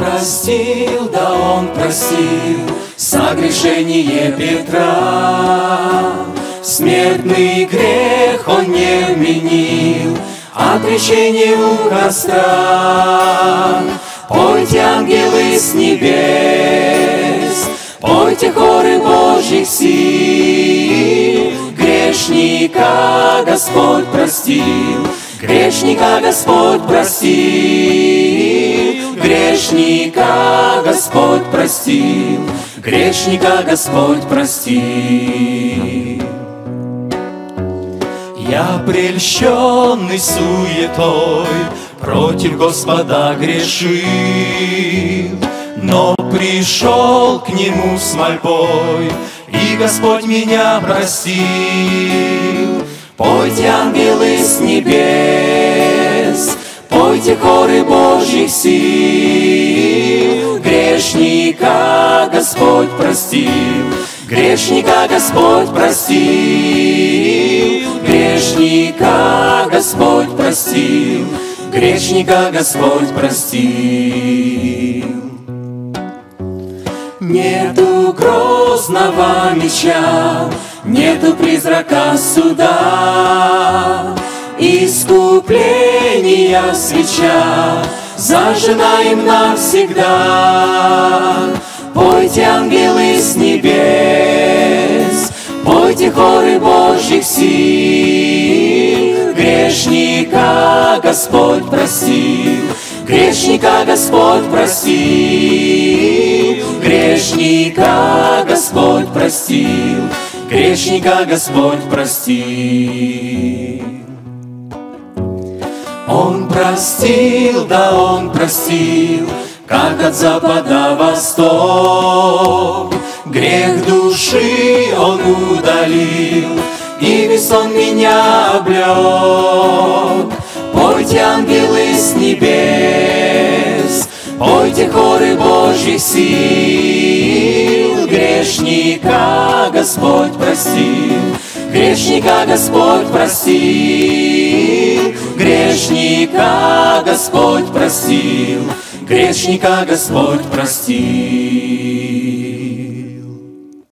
простил, да Он простил согрешение Петра. Смертный грех Он не вменил, отречение у костра. Пойте, ангелы с небес, пойте, хоры Божьих сил. Грешника Господь простил, грешника Господь простил, грешника Господь простил, грешника Господь простил. Я прельщенный суетой против Господа грешил, но пришел к Нему с мольбой, и Господь меня простил. Пойте, ангелы с небес, пойте, хоры Божьих сил. Грешника Господь простил, грешника Господь простил, грешника Господь простил, грешника Господь простил. Нету грозного меча, нету призрака суда, искупления свеча зажжена им навсегда. Пойте, ангелы с небес, пойте, хоры Божьих сил. Грешника Господь простил, грешника Господь простил, грешника Господь простил, грешника Господь простил. Он простил, да Он простил, как от запада восток. Грех души Он удалил, и весь Он меня облек. Пойте, ангелы с небес, пойте, хоры Божьих сил. Грешника Господь простил, грешника Господь простил, грешника Господь простил, грешника Господь простил.